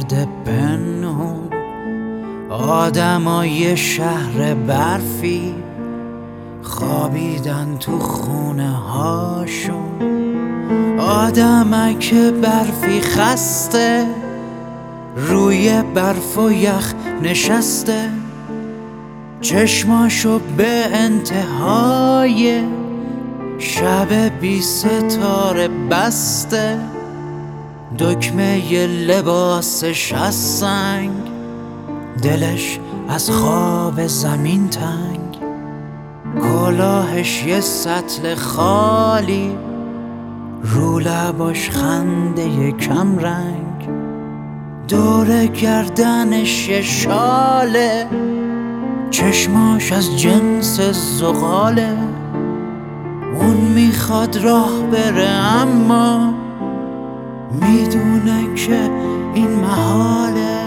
گرد پنهون آدمای شهر برفی خوابیدن تو خونه هاشون. آدمک برفی خسته روی برف و یخ نشسته، چشماشو به انتهای شب بی ستاره بسته. دکمه لباسش از سنگ، دلش از خواب زمین تنگ. کلاهش یه سطل خالی، رو لباش خنده کم رنگ. دور گردنش یه شاله، چشماش از جنس زغاله. اون میخواد راه بره اما میدونه که این محاله.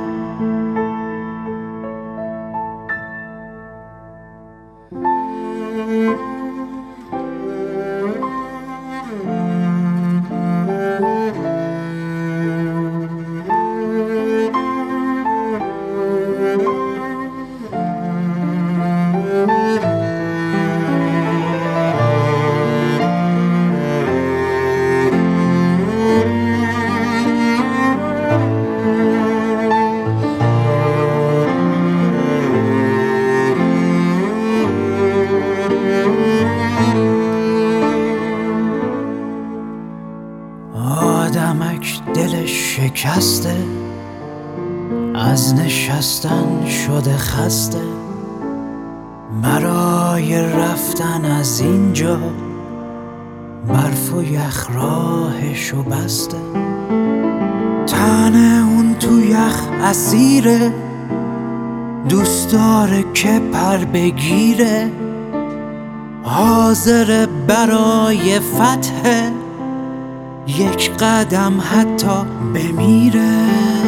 آدمک دلش شکسته، از نشستن شده خسته. برای رفتن از اینجا برف و یخ راهشو بسته. تن اون تو یخ اسیره، دوست داره که پر بگیره. حاضر برای فتح یک قدم حتی بمیره.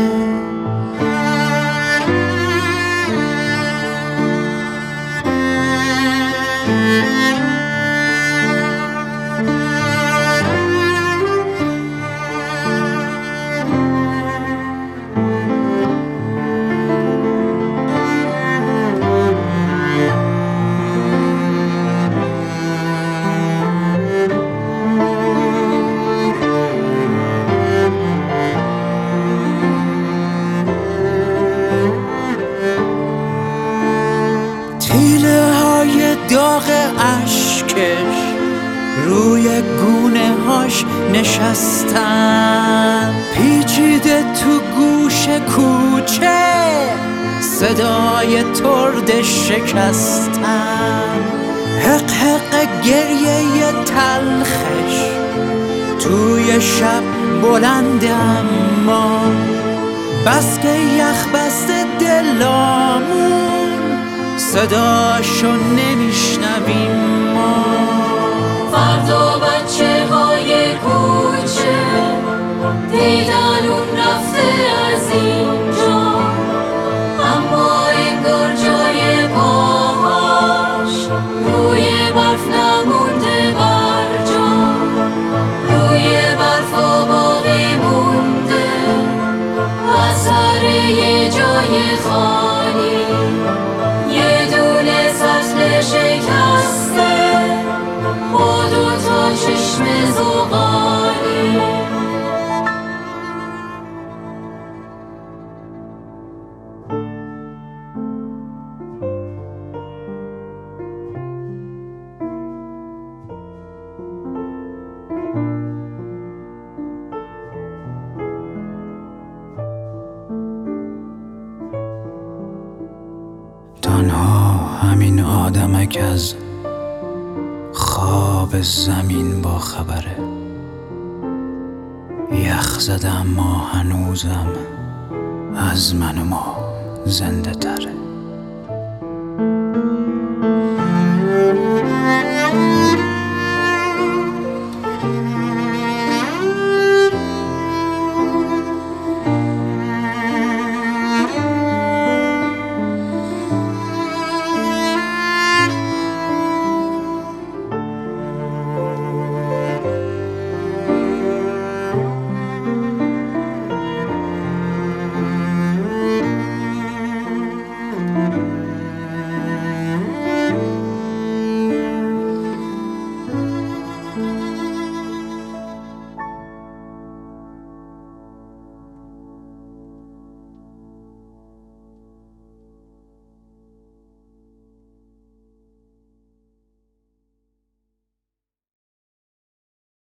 تیله های داغ اشکش روی گونه هاش نشستن، پیچیده تو گوش کوچه صدای ترد شکستن. حق حق گریه تلخش توی شب بلند، اما بس که یخ بسته دلامون صداشو نمیشنویم ما. فردا بچه های کوچه دیدن اون رفته از اینجا، اما انگار جای پاهاش روی برف نمونده برجا. روی برف و باقی مونده اثر یه جای خالی، یه دونه سطل شکسته با دوتا چشم زغالی. تنها همین آدمک از خواب زمین با خبره. یخ زده اما هنوزم از من و ما زنده تره.